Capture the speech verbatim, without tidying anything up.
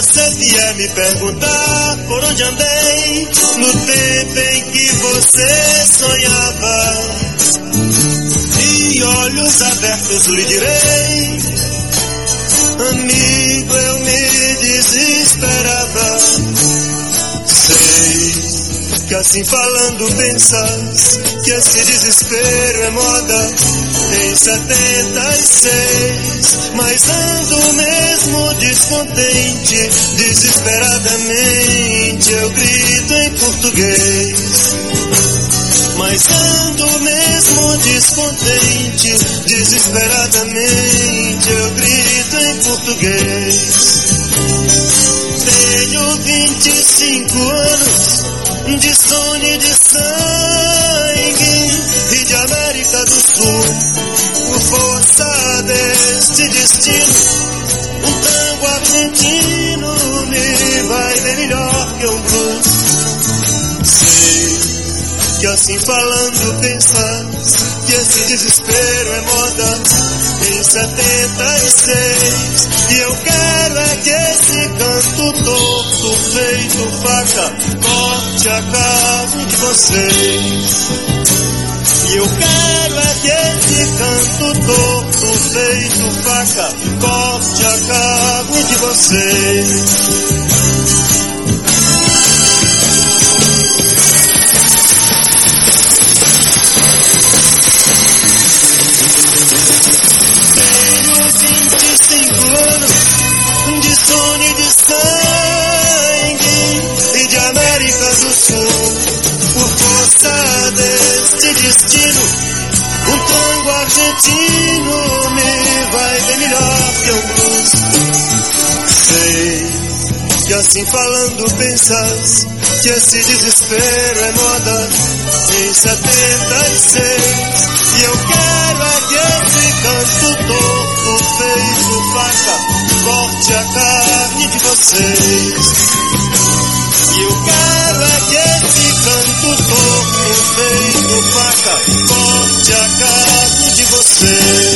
você vier me perguntar por onde andei no tempo em que você sonhava, de olhos abertos lhe direi, amigo, eu me desesperava. Sei que assim falando pensas que esse desespero é moda em setenta e seis, mas ando mesmo descontente, desesperadamente eu grito em português. Mas ando mesmo descontente, desesperadamente eu grito em português. Tenho vinte e cinco anos de sono e de sangue e de América do Sul. Por força deste destino, um tango argentino me vai bem melhor que um blues. Sei que assim falando pensas que esse desespero é moda em setenta e seis, e eu quero é que esse canto torto feito faca corte a carne de vocês. E eu quero é que esse canto torto feito faca corte a carne de vocês. De sono e de sangue e de América do Sul. Por força deste destino, um tango argentino me vai bem melhor que um blues. Sei que assim falando pensas que esse desespero é moda em setenta e seis, e eu quero é que esse canto torto feito faca corte a carne de vocês. E eu quero é que esse canto torto feito faca corte a carne de vocês.